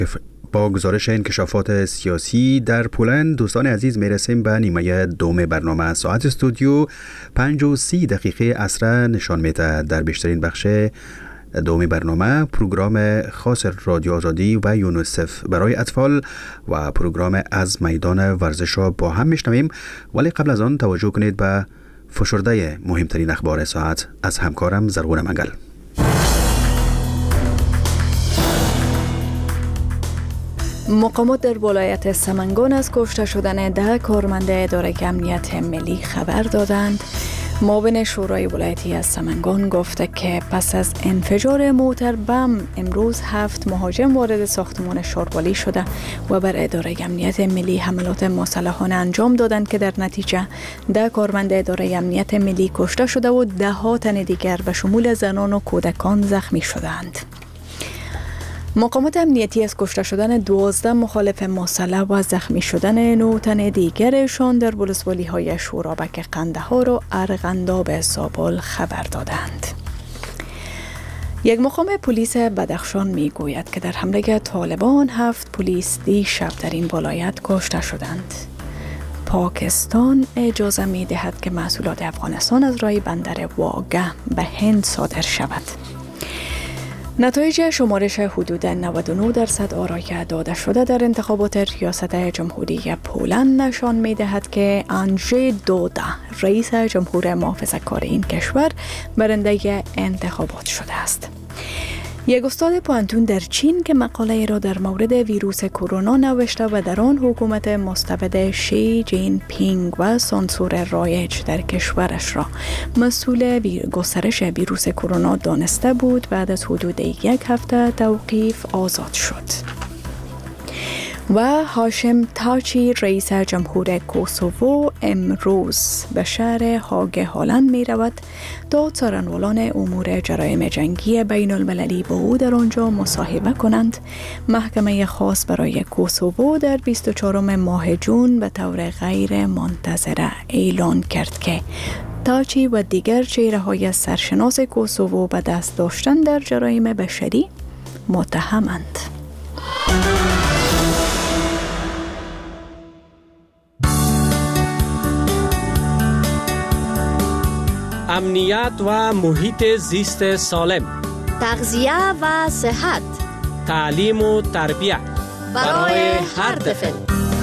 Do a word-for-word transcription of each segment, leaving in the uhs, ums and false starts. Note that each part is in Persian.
با گزارش انکشافات سیاسی در پولند دوستان عزیز میرسیم به نیمه دوم برنامه. ساعت استودیو پنج و سی دقیقه عصر نشان میده. در بیشترین بخش دوم برنامه پروگرام خاص رادیو آزادی و یونیسف برای اطفال و پروگرام از میدان ورزش را با هم میشنویم، ولی قبل از آن توجه کنید به فشرده مهمترین اخبار ساعت از همکارم زرغون منگل. مقامات در ولایت سمنگان از کشته شدن ده کارمند اداره امنیت ملی خبر دادند. معاون شورای ولایتی از سمنگان گفته که پس از انفجار موتر بم امروز هفت مهاجم وارد ساختمان شاروالی شده و بر اداره امنیت ملی حملات مسلحانه انجام دادند که در نتیجه ده کارمند اداره امنیت ملی کشته شده و ده ها تن دیگر به شمول زنان و کودکان زخمی شدند. مقامات امنیتی از کشته شدن دوازده مخالف مسلح و زخمی شدن نه تن دیگرشان در ولسوالی های شورابک قندهار و ارغنداب زابل خبر دادند. یک مقام پلیس بدخشان می گوید که در حمله طالبان هفت پلیس دیشب در این ولایت کشته شدند. پاکستان اجازه می دهد که محصولات افغانستان از راه بندر واگه به هند صادر شود. نتایج شمارش حدود نود و نه درصد آرای که داده شده در انتخابات ریاست جمهوری پولند نشان می دهد که آندژی دودا رئیس جمهور محافظه‌کار این کشور برنده انتخابات شده است. یک استاد پانتون در چین که مقاله را در مورد ویروس کرونا نوشته و در آن حکومت مستبد شی جین پینگ و سانسور رایج در کشورش را مسئول گسترش ویروس کرونا دانسته بود، بعد از حدود یک هفته توقیف آزاد شد. و هاشم تاچی رئیس جمهور کوسوو امروز به شهر هاگ هالند می رود تا څارنوالان امور جرایم جنگی بین المللی با او در آنجا مصاحبه کنند. محکمه خاص برای کوسوو در بیست و چهارم ماه جون به طور غیر منتظره اعلان کرد که تاچی و دیگر چهره‌های سرشناس کوسوو به دست داشتن در جرایم بشری متهمند. امنیت و محیط زیست سالم، تغذیه و صحت، تعلیم و تربیت برای هر طفل.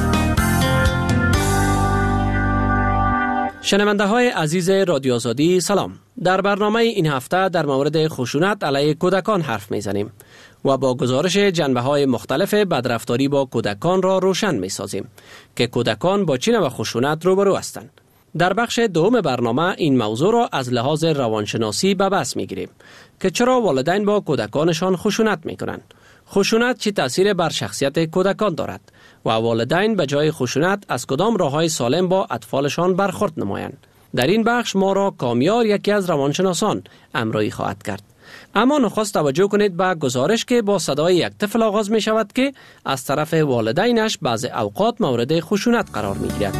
شنونده های عزیز رادیو آزادی سلام. در برنامه این هفته در مورد خشونت علیه کودکان حرف میزنیم و با گزارش جنبه های مختلف بدرفتاری با کودکان را روشن می سازیم که کودکان با چه نوع خشونت روبرو هستند. در بخش دوم برنامه این موضوع را از لحاظ روانشناسی به بحث می‌گیریم که چرا والدین با کودکانشان خشونت می‌کنند، خشونت چه تأثیر بر شخصیت کودکان دارد و والدین به جای خشونت از کدام راه‌های سالم با اطفالشان برخورد نمایند. در این بخش ما را کامیار یکی از روانشناسان همراهی خواهد کرد. اما نخست توجه کنید به گزارش که با صدای یک طفل آغاز می شود که از طرف والدینش بعض اوقات مورد خشونت قرار می‌گیرد.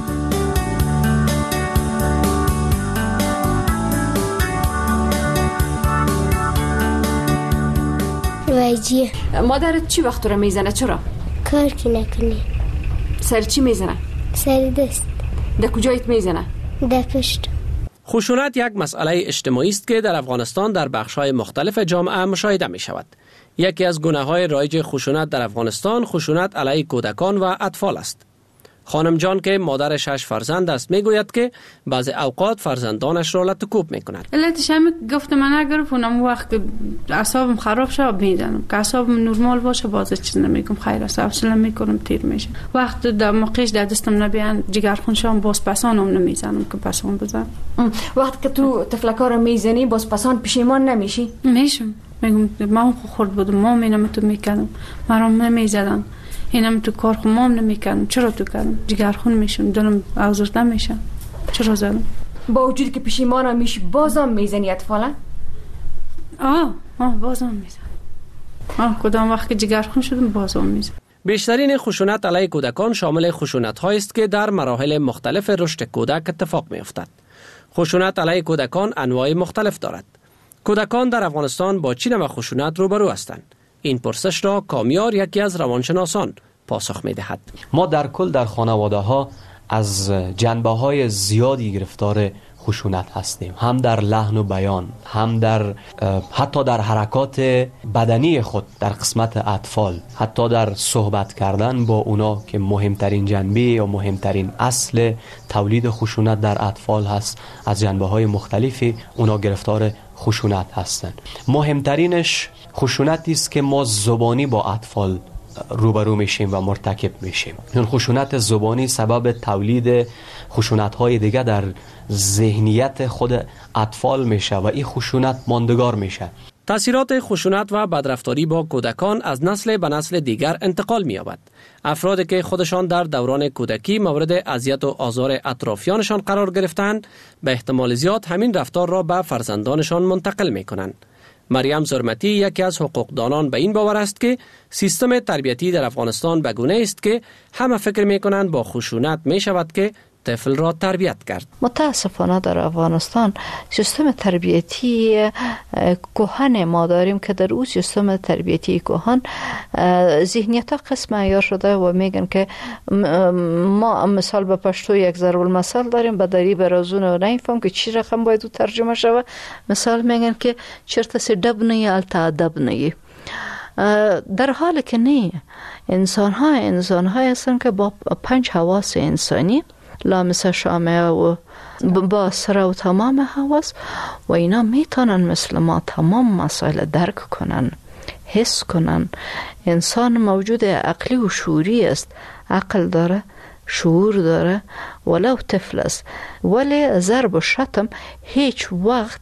وایجیه مادرت چی وقت رو میزنه؟ چرا؟ کار که نکنی. سر چی میزنه؟ سر دست. در کجایت میزنه؟ در پشت. خشونت یک مسئله اجتماعی است که در افغانستان در بخش‌های مختلف جامعه مشاهده می شود. یکی از گونه‌های رایج خشونت در افغانستان خشونت علیه کودکان و اطفال است. خانم جان که مادر شش فرزند است میگوید که بعضی اوقات فرزندانش را لطکوب میکند. علتش هم گفتم من اگر اونم وقت اعصابم خراب شه میزنم، که اعصابم نرمال باشه باز چیز نمیگم، خیر است حوصله میکنم تیر میشه. وقت در موقعش در دستم نبیان جگرخون شام باز پسانم نمیزنم که پسان بزنم. وقت که تو تفلکا رو میزنی باز پسان پشیمان نمیشی؟ میشم، میگم من خورد بودم ما اینم تو میکردم مرام نمیزدن، اینم تو کار خمام نمیکنم، چرا تو کردم؟ جگرخون میشم، دلم آزرده میشم، چرا زدم؟ با وجود که پشیمان میشی بازم میزنی اطفالا؟ آه آه بازم میزنم. آه کدام وقت که جگرخون شدم بازم میزنم. بیشترین خشونت علیه کودکان شامل خشونت هایی است که در مراحل مختلف رشد کودک اتفاق میافتد. خشونت علیه کودکان انواع مختلف دارد. کودکان در افغانستان با چه نوع خشونت روبرو هستند؟ این پرسش را کامیار یکی از روانشناسان پاسخ می دهد. ما در کل در خانواده ها از جنبه های زیادی گرفتار خشونت هستیم، هم در لحن و بیان، هم در حتی در حرکات بدنی خود در قسمت اطفال، حتی در صحبت کردن با اونا که مهمترین جنبه یا مهمترین اصل تولید خشونت در اطفال هست. از جنبه های مختلفی اونا گرفتار خشونت هستند. مهمترینش خشونتی است که ما زبانی با اطفال روبرو میشیم و مرتکب میشیم. این خشونت زبانی سبب تولید خشونت‌های دیگه در ذهنیت خود اطفال میشه و این خشونت ماندگار میشه. تأثیرات خشونت و بدرفتاری با کودکان از نسل به نسل دیگر انتقال می‌یابد. افرادی که خودشان در دوران کودکی مورد اذیت و آزار اطرافیانشان قرار گرفتند، به احتمال زیاد همین رفتار را به فرزندانشان منتقل می‌کنند. مریم زرمتی یکی از حقوقدانان به این باور است که سیستم تربیتی در افغانستان به گونه است که همه فکر می‌کنند با خشونت می‌شود که طفل را تربیت کرد. متاسفانه در افغانستان سیستم تربیتی کهن ما داریم که در اون سیستم تربیتی کهن ذهنیت ها قسم عیار شده و میگن که ما مثال به پشتو یک ضرب المثل داریم، به دری برازون و نمیفهم که چی رقم باید ترجمه شوه. مثال میگن که چرت سی دب نی التا ادب نی، در حالی که نه. انسان ها انسان ها هستن که با پنج حواس انسانی لامسه شامه و با سر و تمام حواس و اینا میتونن مثل ما تمام مسائل درک کنن، حس کنن. انسان موجود عقلی و شعوری است، عقل داره، شعور داره، ولو طفل است. ولی ضرب و شتم هیچ وقت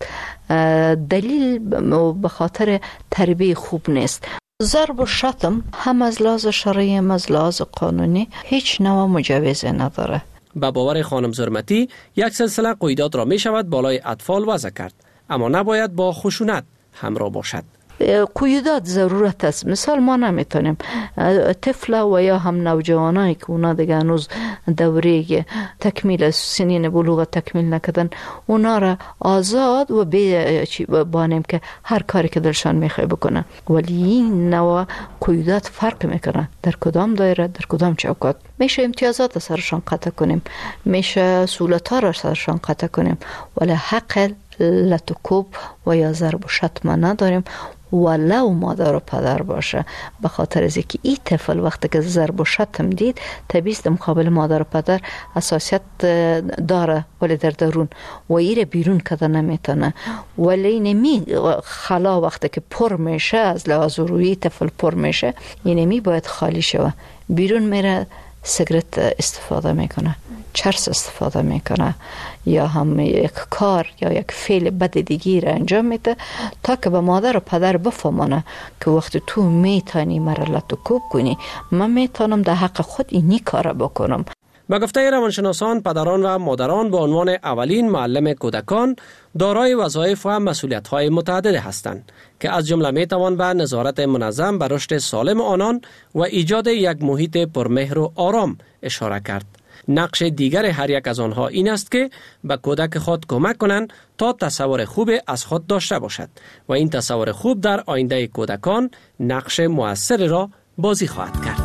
دلیل به خاطر تربیت خوب نیست. ضرب و شتم هم از لحاظ شرعی هم از لحاظ قانونی هیچ نوع مجوز نداره. به باور خانم زرمتی یک سلسله قیودات را می شود بالای اطفال وضع کرد، اما نباید با خشونت همراه باشد. قیودات ضرورت است. مثال ما نمیتونیم طفل و یا هم نوجوانایی که اونا دیگه هنوز دوره تکمیل سنین بلوغ تکمیل نکردن، اونا را آزاد و به بانیم که هر کاری که دلشان میخواه بکنن. ولی این نوع قیودات فرق میکنه در کدام دایره، در کدام چوکات. میشه امتیازات سرشان قطع کنیم، میشه سهولت‌ها را سرشان قطع کنیم، ولی حق لطکوب و یا ضرب و شتم نداریم، ولو مادر و پدر باشه. به خاطر از اینکه این طفل وقتی که ضرب و شتم دید طبیعی است مقابل مادر و پدر حساسیت داره، ولی در درون و ایره بیرون کده نمیتونه. ولی نمی خلا وقتی که پر میشه، از لحاظ روی طفل پر میشه، اینمی باید خالی شوه. بیرون میره سیگرت استفاده میکنه، چرس استفاده میکنه، یا هم یک کار یا یک فعل بد دیگی را انجام میده تا که به مادر و پدر بفهمونه که وقتی تو میتونی مرا کوب کنی، من میتونم در حق خود اینی کار بکنم. به گفته روانشناسان، پدران و مادران به عنوان اولین معلم کودکان دارای وظایف و مسئولیت‌های متعدد هستند که از جمله میتوان به نظارت منظم بر رشد سالم آنان و ایجاد یک محیط پرمهر و آرام اشاره کرد. نقش دیگر هر یک از آنها این است که به کودک خود کمک کنند تا تصور خوب از خود داشته باشد و این تصور خوب در آینده کودکان نقش مؤثر را بازی خواهد کرد.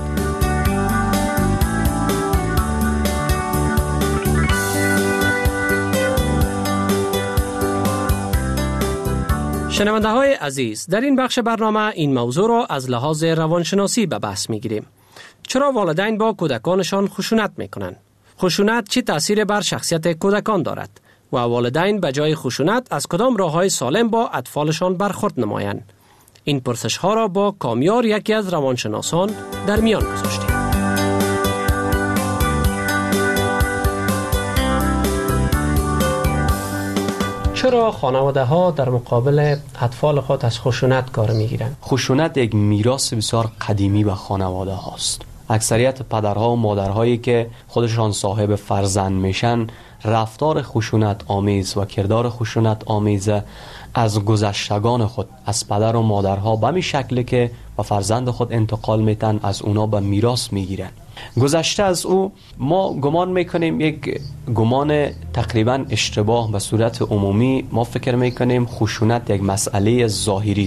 شنونده های عزیز، در این بخش برنامه این موضوع را از لحاظ روانشناسی به بحث می گیریم. چرا والدین با کودکانشان خشونت می کنند؟ خشونت چه تأثیر بر شخصیت کودکان دارد؟ و والدین به جای خشونت از کدام راه‌های سالم با اطفالشان برخورد نمایند؟ این پرسش ها را با کامیار یکی از روانشناسان در میان گذاشتیم. چرا خانواده ها در مقابل اطفال خود از خشونت کار میگیرند؟ خشونت یک میراث بسیار قدیمی به خانواده هاست. اکثریت پدرها و مادرهایی که خودشان صاحب فرزند میشن رفتار خشونت آمیز و کردار خشونت آمیز از گذشتگان خود، از پدر و مادرها به می شکلی که با فرزند خود انتقال میتن، از اونا به میراث میگیرن. گذشته از او ما گمان میکنیم یک گمان تقریبا اشتباه. به صورت عمومی ما فکر میکنیم خشونت یک مسئله ظاهری است،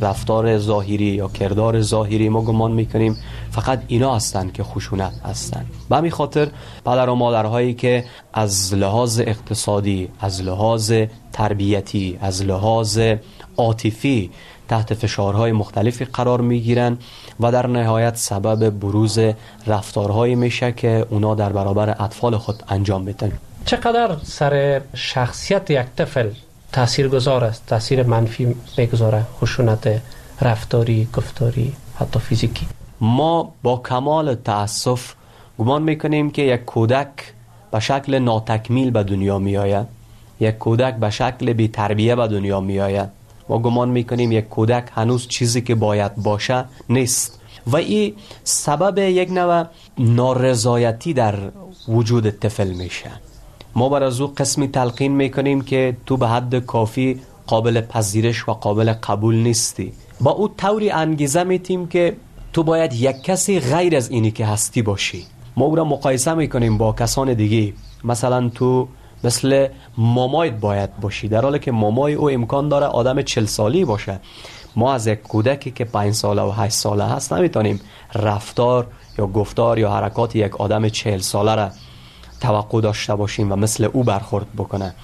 رفتار ظاهری یا کردار ظاهری ما گمان میکنیم فقط اینا هستند که خشونت هستند. به همین خاطر پدر و مادرهایی که از لحاظ اقتصادی، از لحاظ تربیتی، از لحاظ عاطفی تحت فشارهای مختلفی قرار میگیرن و در نهایت سبب بروز رفتارهایی میشه که اونا در برابر اطفال خود انجام میدن. چقدر سر شخصیت یک طفل تأثیر گذار است، تأثیر منفی میگذاره خشونت رفتاری، گفتاری، حتی فیزیکی؟ ما با کمال تأسف گمان میکنیم که یک کودک به شکل ناتکمیل به دنیا میآید، یک کودک به شکل بی تربیه به دنیا میآید. ما گمان میکنیم یک کودک هنوز چیزی که باید باشه نیست و این سبب یک نوع نارضایتی در وجود طفل میشه. ما بر از او قسمی تلقین میکنیم که تو به حد کافی قابل پذیرش و قابل قبول نیستی. با او طوری انگیزه میتیم که تو باید یک کسی غیر از اینی که هستی باشی. ما او را مقایسه میکنیم با کسان دیگه. مثلا تو مثل مامایت باید باشی، در حالی که مامای او امکان داره آدم چل سالی باشه. ما از یک کودکی که پنج ساله و هشت ساله هست نمیتونیم رفتار یا گفتار یا حرکات یک آدم چهل ساله را توقع داشته باشیم و مثل او برخورد بکنه.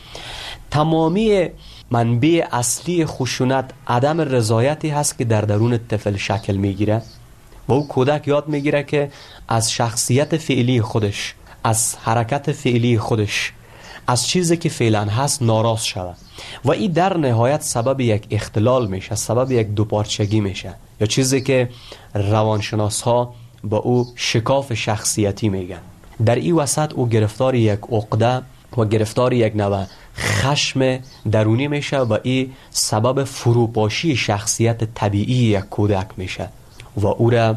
تمامی منبع اصلی خشونت عدم رضایتی هست که در درون طفل شکل میگیره و او کودک یاد میگیره که از شخصیت فعلی خودش، از حرکت فعلی خودش، از چیزی که فعلا هست ناراض شود و این در نهایت سبب یک اختلال میشه، سبب یک دوپارچگی میشه، یا چیزی که روانشناس ها با او شکاف شخصیتی میگن. در این وسط او گرفتار یک عقده و گرفتار یک نوع خشم درونی میشه و این سبب فروپاشی شخصیت طبیعی یک کودک میشه و او را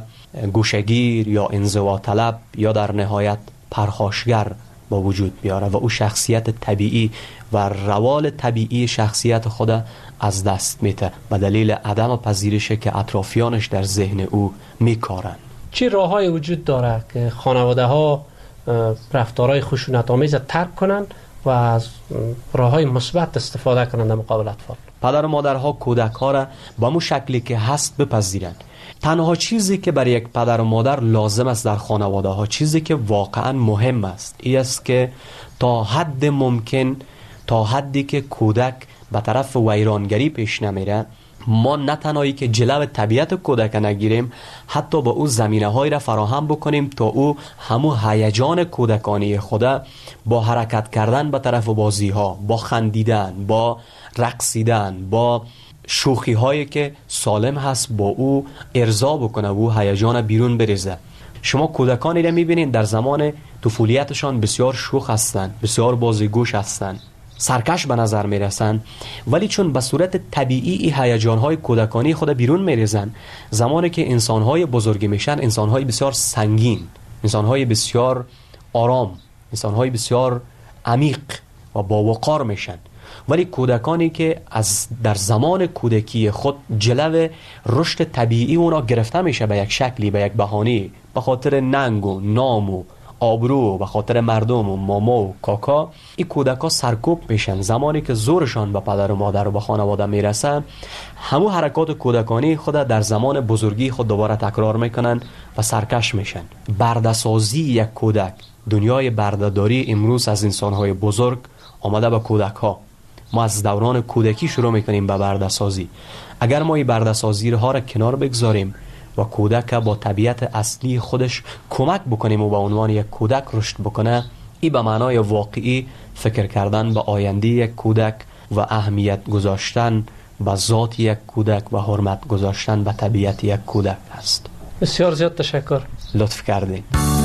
گوشگیر یا انزوا طلب یا در نهایت پرخاشگر با وجود بیاره و او شخصیت طبیعی و روال طبیعی شخصیت خود از دست میده به دلیل عدم پذیرش که اطرافیانش در ذهن او میکارن. چه راههای وجود داره که خانواده ها رفتارهای خشونت آمیز ترک کنن و از راههای مثبت استفاده کنن در مقابل اطفال؟ پدر و مادرها کودک ها را با مو شکلی که هست بپذیرن. تنها چیزی که برای یک پدر و مادر لازم است در خانواده ها، چیزی که واقعا مهم است، این است که تا حد ممکن، تا حدی که کودک به طرف ویرانگری پیش نمیره، ما نه تنهایی که جلو طبیعت کودک نگیریم، حتی با او زمینه هایی را فراهم بکنیم تا او همو هیجان کودکانی خود با حرکت کردن به طرف بازی ها، با خندیدن، با رقصیدن، با شوخی هایی که سالم هست با او ارضا بکنه و او هیجان بیرون بریزه. شما کودکانی را میبینید در زمان طفولیتشان بسیار شوخ هستند، بسیار بازیگوش هستند، سرکش به نظر میرسن، ولی چون به صورت طبیعی این هیجان‌های کودکانی خود بیرون میریزن، زمانی که انسان‌های بزرگی میشن، انسان‌های بسیار سنگین، انسان‌های بسیار آرام، انسان‌های بسیار عمیق و با وقار میشن. ولی کودکانی که از در زمان کودکی خود جلو رشد طبیعی اونا گرفته میشه به یک شکلی، به یک بهانه‌ای، به خاطر ننگ و نام و آبرو، به خاطر مردم و ماما و کاکا، این کودکا سرکوب میشن. زمانی که زورشان به پدر و مادر و به خانواده میرسن، همو حرکات کودکانی خود در زمان بزرگی خود دوباره تکرار میکنن و سرکش میشن. برده‌سازی یک کودک، دنیای برده‌داری امروز از انسانهای بزرگ آمده به کودک ها. ما از دوران کودکی شروع میکنیم به برده‌سازی. اگر ما این برده‌سازی ها را کنار بگذاریم و کودک با طبیعت اصلی خودش کمک بکنیم و به عنوان یک کودک رشد بکنه، این به معنای واقعی فکر کردن به آینده یک کودک و اهمیت گذاشتن به ذات یک کودک و حرمت گذاشتن به طبیعت یک کودک است. بسیار زیاد تشکر. لطف کردین.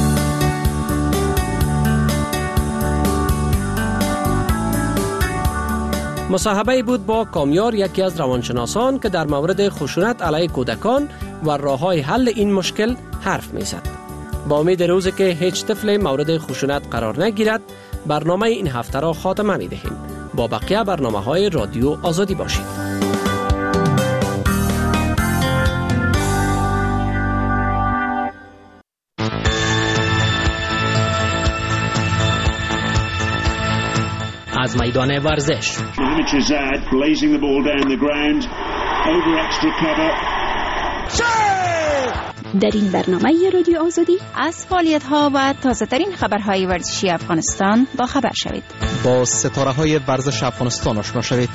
مصاحبه بود با کامیار، یکی از روانشناسان که در مورد خشونت علیه کودکان و راه‌های حل این مشکل حرف می‌زد. با امید روزی که هیچ طفل مورد خشونت قرار نگیرد، برنامه این هفته را خاتمه می‌دهیم. با بقیه برنامه‌های رادیو آزادی باشید. از میدان ورزش در این برنامه رادیو آزادی از فعالیت‌ها و تازه‌ترین خبرهای ورزشی افغانستان با خبر شوید. با ستاره‌های ورزش افغانستان آشنا شوید.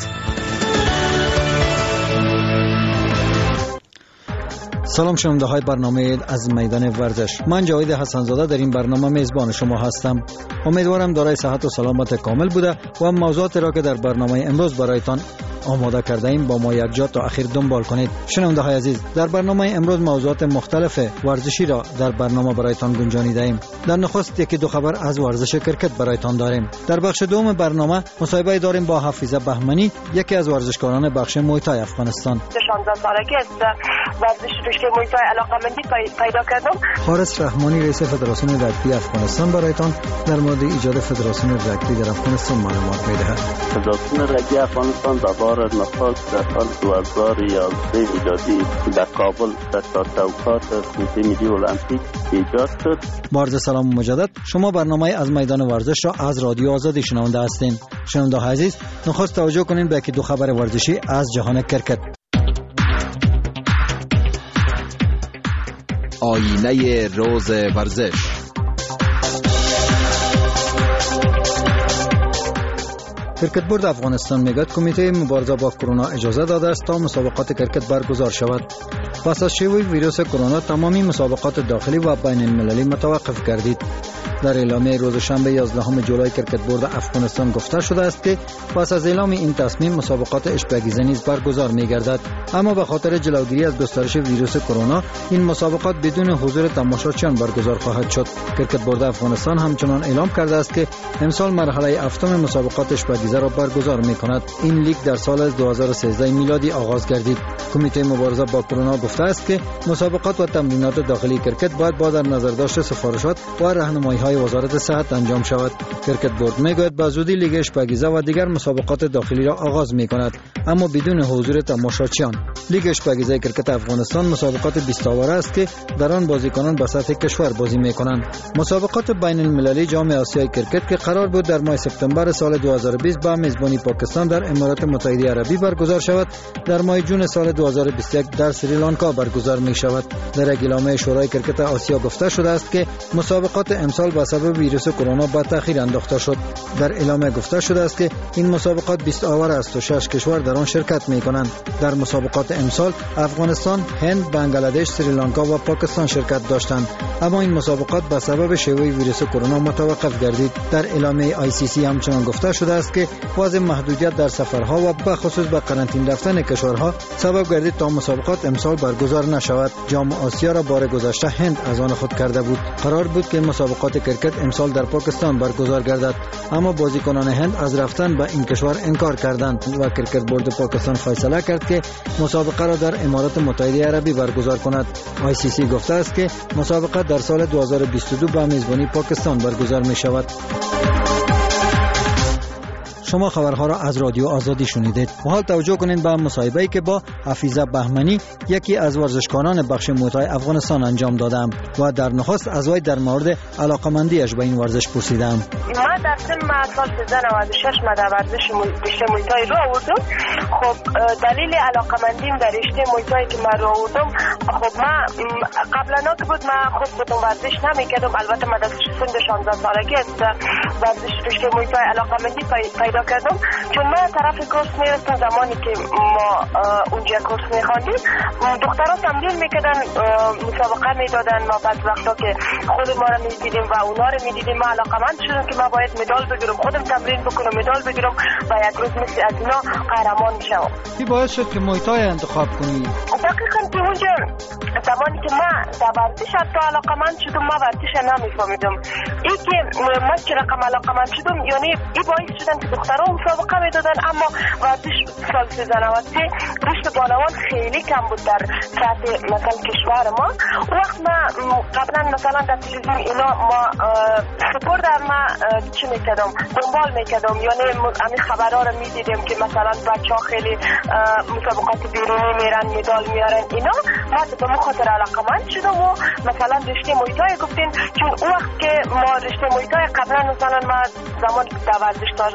سلام شنونده های برنامه از میدان ورزش. من جاوید حسنزاده در این برنامه میزبان شما هستم. امیدوارم دارای صحت و سلامت کامل بوده و موضوعاتی را که در برنامه امروز برایتان آماده کرده ایم با ما یک جا تا آخر دنبال کنید. شنونده های عزیز، در برنامه امروز موضوعات مختلف ورزشی را در برنامه برایتان گنجانیده ایم. در نخست یکی دو خبر از ورزش کرکت برایتان داریم. در بخش دوم برنامه مصاحبه داریم با حفیظه بهمنی، یکی از ورزشکاران بخش مویتای افغانستان. شانزده سالگی است ورزش رشته مویتای علاقه‌مندی پیدا کردم. حارس رحمانی رئیس فدراسیون رگبی افغانستان برایتان در مورد ایجاد فدراسیون رگبی در افغانستان معلومات می‌دهد. فدراسیون رگبی افغانستان در بار نخست در سال دو هزار و یازده ایجادی در کابل در چوکات کمیته ملی المپیک ایجاد شد. عرض سلام مجدد. شما برنامه از میدان ورزش را از رادیو آزادی شنونده هستین. شنونده عزیز، نخست توجه کنین به یکی دو خبر ورزشی از جهان کرکت. آینه روز ورزش. کرکت بورد افغانستان میگوید کمیته مبارزه با کرونا اجازه داده است تا مسابقات کرکت برگزار شود. پس از شیوع ویروس کرونا تمامی مسابقات داخلی و بین المللی متوقف گردید. در اعلامیه روز شنبه یازدهم جولای کرکت بورد افغانستان گفته شده است که پس از اعلام این تصمیم مسابقات اشپگیزی نیز برگزار می‌گردد، اما به خاطر جلوگیری از گسترش ویروس کرونا این مسابقات بدون حضور تماشاچیان برگزار خواهد شد. کرکت بورد افغانستان همچنان اعلام کرده است که امسال مرحله هفتم مسابقات اشپگیزی را برگزار می‌کند. این لیگ در سال دو هزار و سیزده میلادی آغاز گردید. کمیته مبارزه با کرونا گفته است که مسابقات و تمرینات داخلی کرکت باید با در نظر داشت سفارشات و راهنمایی‌های وزارت صحت انجام شود. کرکت بورد میگوید به زودی لیگ اشپگیزه و دیگر مسابقات داخلی را آغاز می‌کند، اما بدون حضور تماشاچیان. لیگ اشپگیزه کرکت افغانستان مسابقات بیست آوره است که در آن بازیکنان به سطح کشور بازی می‌کنند. مسابقات بین المللی جام آسیای کرکت که قرار بود در ماه سپتامبر سال دو هزار و بیست با میزبانی پاکستان در امارات متحده عربی برگزار شود، در ماه جون سال دو هزار و بیست و یک در سریلانکا برگزار می‌شود. در اعلامیه شورای کرکت آسیا گفته شده است که مسابقات امسال به سبب ویروس کرونا به تأخیر انداخته شد. در اعلامیه گفته شده است که این مسابقات بیست آور است و شش کشور در آن شرکت می‌کنند. در مسابقات امسال افغانستان، هند، بنگلادش، سریلانکا و پاکستان شرکت داشتند، اما این مسابقات به سبب شیوع ویروس کرونا متوقف گردید. در اعلامیه آی سی سی همچنان گفته شده است که وضع محدودیت در سفرها و به خصوص به قرنطینه رفتن کشورها سبب گردید تا مسابقات امسال برگزار نشود. جام آسیا را بار گذشته هند از آن خود کرده بود. قرار بود که مسابقات کرکت امسال در پاکستان برگزار گردد، اما بازیکنان هند از رفتن به این کشور انکار کردند و کرکت بورد پاکستان فیصله کرد که مسابقه را در امارات متحده عربی برگزار کند. آی سی سی گفته است که مسابقه در سال دو هزار و بیست و دو به میزبانی پاکستان برگزار می شود. شما خبرها را از رادیو آزادی شنیدید. و حال توجه کنید به مصاحبه‌ای که با حفیظه بهمنی، یکی از ورزشکاران بخش مویتای افغانستان انجام دادم و در نخست از وی در مورد علاقمندیش به این ورزش پرسیدم. ما در سن سال سیزده نود و شش ما در ورزش رشته مویتای رو آوردم. خب دلیل علاقمندیم در رشته مویتای که من رو آوردم، خب ما قبلا که بود ما خود خودم ورزش نمی‌کردم. البته ما در سن شانزده سالگی است ورزش رشته مویتای علاقمندی پیدا کردم، چون من طرف کورس میرفتم. زمانی که ما اونجا کورس میخواندیم دخترها تمرین میکردن، مسابقه میدادن. ما بعد وقتا که خود ما رو میدیدیم و اونا رو میدیدیم ما علاقمند شدیم که ما باید مدال بگیرم، خودم تمرین بکنم، مدال بگیرم و یک روز مثل از اینا قهرمان میشم. چی باعث شد که مویتای انتخاب کنی؟ دقیقاً که اونجا زمانی که ما در ورزش حتی علاقمند شدم ما ورزش نمیفهمیدم. این که ما چه رقم علاقمند شدم، یعنی این باعث شدن که دخترها مسابقه میدادن، اما ورزش سال سیزده نود و سه رشد بانوان خیلی کم بود در سطح مثلا کشور ما. وقت ما قبلا مثلا در تلویزیون اینا ما سپورت در ما چی میکردم دنبال میکردم، یعنی همین خبرها رو میدیدیم که مثلا بچه ها خیلی مسابقات بیرونی میرن مدال میارن اینا. ما به مخاطر علاقمند شدم و مثلا رشته مویتای گفتین، چون اون وقت که ما رشته مویتای قبلا مثلا ما زمان که در ورزش تازه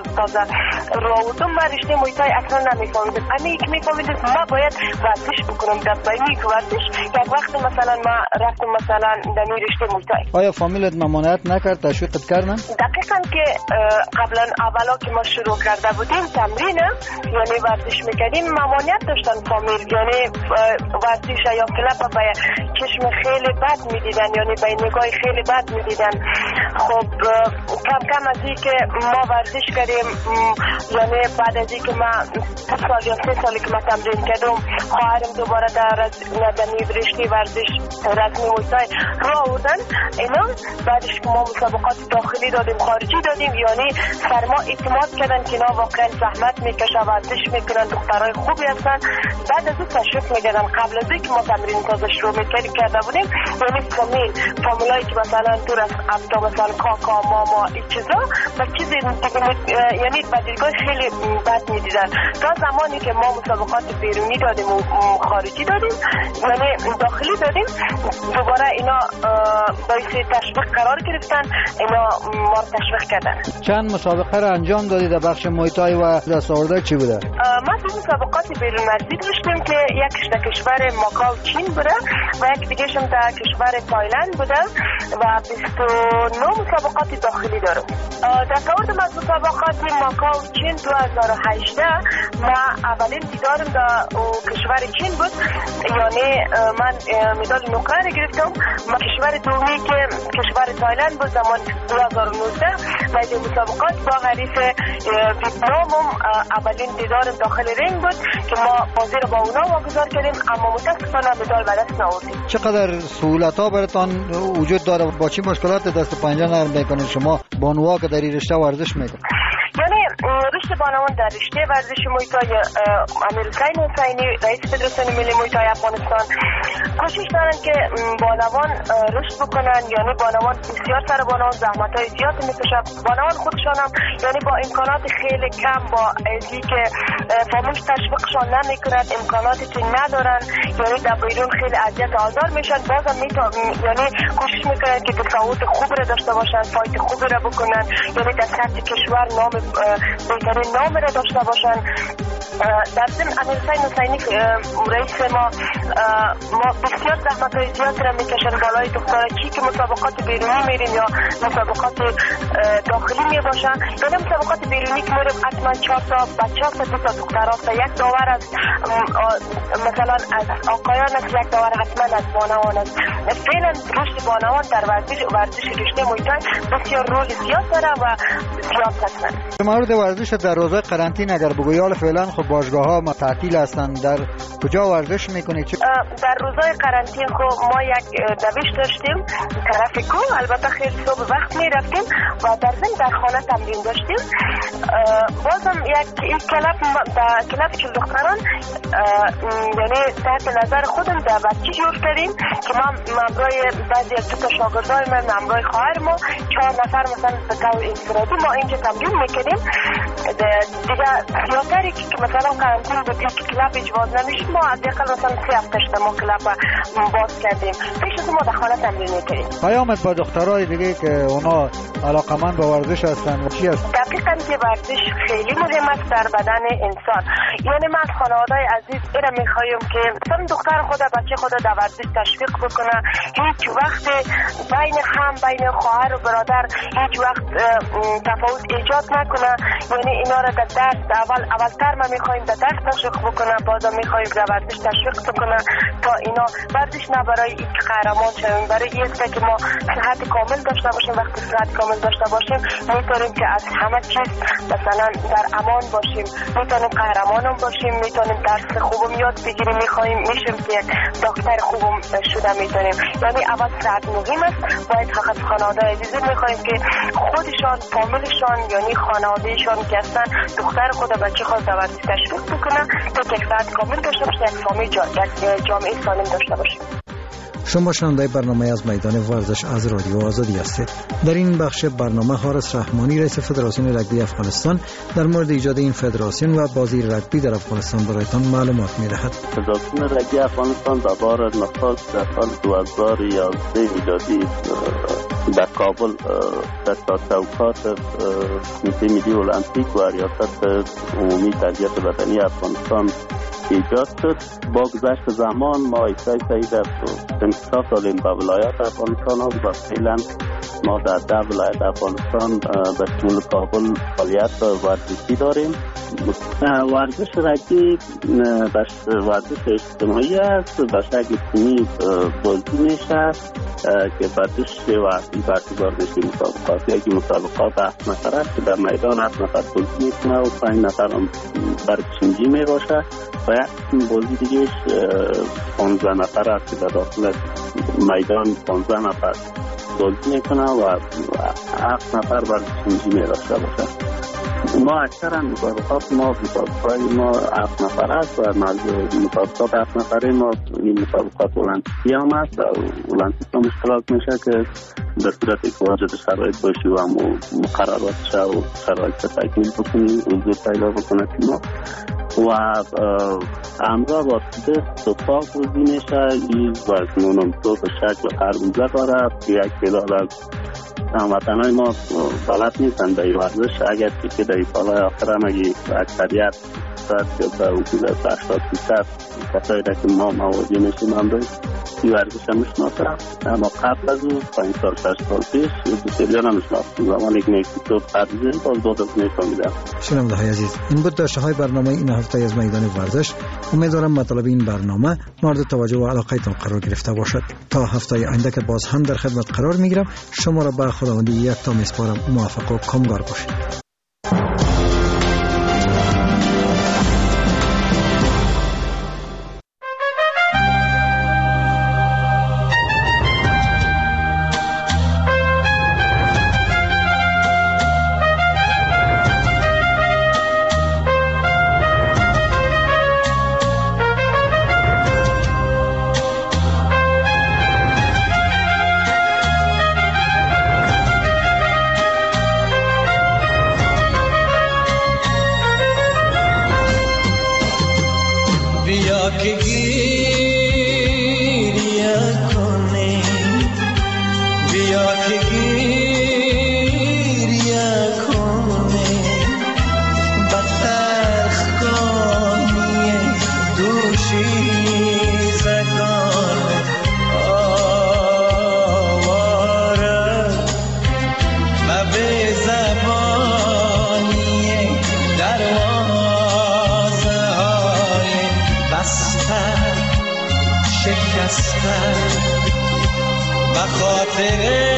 رو آوردم من رشته محیط های اصلا نمیفهمیدم. امی که میفهمیدم ما باید ورزش بکنم در بینی که ورزش یک وقت مثلا ما رفتم مثلا در می رشته محیط های. آیا فامیلت ممانعت نکرد، تشویقت کردن؟ دقیقاً که قبلا اولا که ما شروع کرده بودیم تمرین یعنی ورزش میکردیم ممانعت داشتن فامیل، یعنی ورزش یا کلاب با چشم خیلی بد میدیدن، یعنی با نگاه خیلی بد میدیدن. خب کم کم از این که ما ورزش کردیم، یعنی بعد از این که ما سه سال یا سه سالی که ما تمرین کردم خواهرم دوباره در ندنی رشته ورزش رسمی محیطای رو آوردن اینا. بعدش که ما مسابقات داخلی دادیم خارجی دادیم، یعنی سر ما اعتماد کردن که اینا واقعا زحمت میکشن ورزش میکنن دخترای خوبی هستن. بعد از اون تشویق میکردن. قبل از اینکه ما تمرین تازه شروع میکردیم کرده بودیم یعنی فامیل فامیلایی که مثلا دور از ابتا مثلا کاکا ماما این چیزا و چیزی یعنی بدیگاه خیلی بد میدیدن. تا زمانی که ما مسابقات بیرونی دادیم و خارجی دادیم یعنی داخلی دادیم دوباره اینا باعث تشویق قرار گرفتن، اینا ما تشویق کردن. چند مسابقه را انجام دادید در بخش محیطای و دستاوردهای چی بوده؟ ما تو مسابقات بیرون مرزی داشتیم که یکیش در کشور ماکاو چین بوده و یک دیگه شم در کشور تایلند بوده و بیست و نه مسابقات داخلی دارم. در تورد از مسابقات ماکاو چین دو هزار و هجده ما اولین دیدارم در کشور چین بود، یعنی من مدال نقره گرفتم. ما کشور دومی که کشور تایلند بود زمان دو هزار و نوزده و این مسابقات با حریف ویتنامم اولین دیدارم داخل رینگ بود که ما بازی رو با اونا واگذار کردیم اما متاسفانه مدال به دست نآوردیم. چقدر سهولت ها براتان وجود داره؟ با چه مشکلات دست پنجه نرم میکنید شما بانوها که در این رشته ورزش میکنید؟ یعنی رشته بانوان در رشته ورزش محیط های امیر حسین حسینی رئیس فدراسیون ملی محیط های افغانستان کوشش دارن که بانوان رشد بکنن، یعنی بانوان بسیار سر بانوان زحمت های زیاد میکشن. بانوان خودشان هم یعنی با امکانات خیلی کم با ازی که فامیل تشویقشان نمیکنن، امکاناتی که ندارن، یعنی در بیرون خیلی اذیت آزار میشن. بازم میتون یعنی کوشش میکنن که تفاوت خوب را داشته باشن، فایت خوب را بکنن، یعنی در سطح کشور نام بهترین نام را داشته باشن. در ضمن امیر حسین حسینی رئیس ما ما بسیار زحمت های زیاد را میکشن بالای دخترها چی که مسابقات بیرونی میریم یا مسابقات داخلی میباشن. یعنی مسابقات بیرونی که میریم حتما چهار تا بچه ها تا تا دخترها تا یک داور از مثلا از آقایان است، یک داور حتما از بانوان است. فعلا رشد بانوان در ورزش ورزش رشته محیط بسیار رول زیاد داره و زیاد هستن. در مورد ورزش در روزهای قرنطینه اگر بگویی حالا فعلا خب باشگاه ها تعطیل هستند، در کجا ورزش میکنید؟ در روزهای قرنطینه خب ما یک دوش داشتیم طرف کو، البته خیلی صبح وقت میرفتیم و در ضمن در خانه تمرین داشتیم. بازم یک این کلاب در کلاب چل دختران یعنی تحت نظر خودم در بچه جور کردیم که ما ممرای بعضی از دو تا شاگردای من ممرای خواهر ما چهار نفر مثلا به طور انفرادی ما اینجا تمرین میکردیم. دیگه زیادتری که مثلا قرنطینه بودیم که کلاب هیچ باز نمیشید ما حداقل مثلا سه هفته شده ما کلاب باز کردیم. پیش از ما در خانه تمرین میکردیم. پیامت با دخترای دیگه که اونا علاقمند به ورزش هستن و چی است؟ دقیقاً که ورزش خیلی مهم است در بدن انسان. یعنی من از خانواده‌های عزیز اینا میخوایم که مثلا دختر خود بچه خود در ورزش تشویق بکنه، هیچ وقت بین هم بین خواهر و برادر هیچ وقت تفاوت ایجاد نکنه. یعنی اینا را در درس اول اولتر ما میخوایم در درس تشویق بکنه، بعدا میخوایم در ورزش تشویق بکنه تا اینا ورزش نه برای اینکه قهرمان شویم، برای اینکه که ما صحت کامل داشته باشیم. وقتی صحت کامل داشته باشیم میتونیم که از همه چیز مثلا در امان باشیم، میتونیم قهرمانم باشیم، میتونیم درس خوبم یاد بگیریم، میخوایم میشیم که دکتر خوبم شده میتونیم. یعنی اول صحت مهم است. باید فقط خانواده عزیزی میخوایم که خودشان فامیلشان یعنی خانوادهشان که هستن دختر خود بچه خود در ورزش تشویق بکنه تا که صحت کامل داشته باشه، یک فامیل جا... یک جامعه سالم داشته باشیم. شما شنونده برنامه از میدان ورزش از رادیو آزادی هستید. در این بخش برنامه حارس رحمانی رئیس فدراسیون رگبی افغانستان در مورد ایجاد این فدراسیون و بازی رگبی در افغانستان برایتان معلومات می‌دهد. فدراسیون رگبی افغانستان در بار نخست در سال دو هزار و یازده ایجادی در کابل در چوکات کمیته ملی المپیک و ریاست عمومی تربیت بدنی افغانستان ایجاد شد. با گذشت زمان ما ایسای سایی در انتصاف داریم به ولایات افغانستان ها و فعلا ما در ده ولایت افغانستان به شمول کابل فعالیت ورزشی داریم. ورزش رگبی ورزش اجتماعی است، به شکل تیمی بازی میشه که بعدش وقتی برگزار میشه مسابقات. یکی مسابقات هفت نفر است که در میدان هفت نفر بازی میکنه و پنج نفر هم برچینجی میباشه و یک بازی دیگهش پانزده نفر است که در داخل میدان پانزده نفر بازی میکنه و هفت نفر برچینجی میباشه باشه. ما اکثرا مسابقات ما مسابقات ما هفت نفر است و مسابقات هفت نفره ما این مسابقات المپیکی هم است. المپیک هم اشتراک میشه که در صورتی که واجد شرایط باشی و هم مقرراتش و شرایط تکمیل بکنیم حضور پیدا بکنه ما و امرا با دست و پا بازی میشه. این وزنون هم تو به شکل خربوزه داره که یک تعداد از هموطنهای ما بلد نیستن در این ورزش. اگر که در این سالهای آخر هم اگه اکثریت صد یا به حدود هشتاد فیصد کسایی را که ما مواجه میشیم هم روی این ورزش هم میشناسم. اما قبل از اون پنج سال شش سال پیش بسیاری هم میشناسم زمانی که نیکی تو قدیزه باز دو دست میفهمیدم. شنونده های عزیز، این بود داشته های برنامه این هفته از میدان ورزش. امیدوارم مطالب این برنامه مورد توجه و علاقه تان قرار گرفته باشد. تا هفته آینده که باز هم در خدمت قرار میگیرم، شما را به خداوندی یک تا میسپارم. موفق و کامگار باشید. به خاطر